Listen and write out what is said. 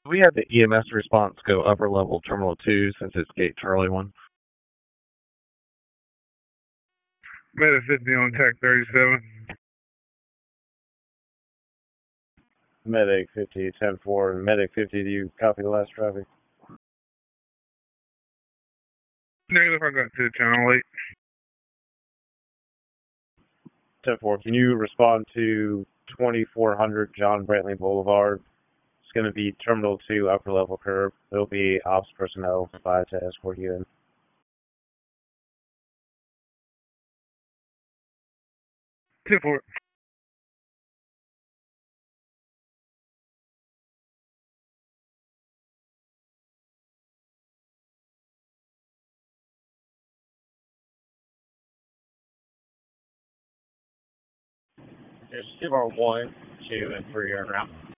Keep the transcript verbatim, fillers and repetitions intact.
We had the E M S response go upper level terminal two since it's gate Charlie one. Meta fifty on Tech thirty-seven. Medic fifty, ten four, Medic fifty, do you copy the last traffic? Negative, I got to channel eight. ten four, can you respond to twenty-four hundred John Brantley Boulevard? It's going to be Terminal two, upper level curb. There'll be ops personnel by to escort you in. ten four. There's two more one, two, and three are around.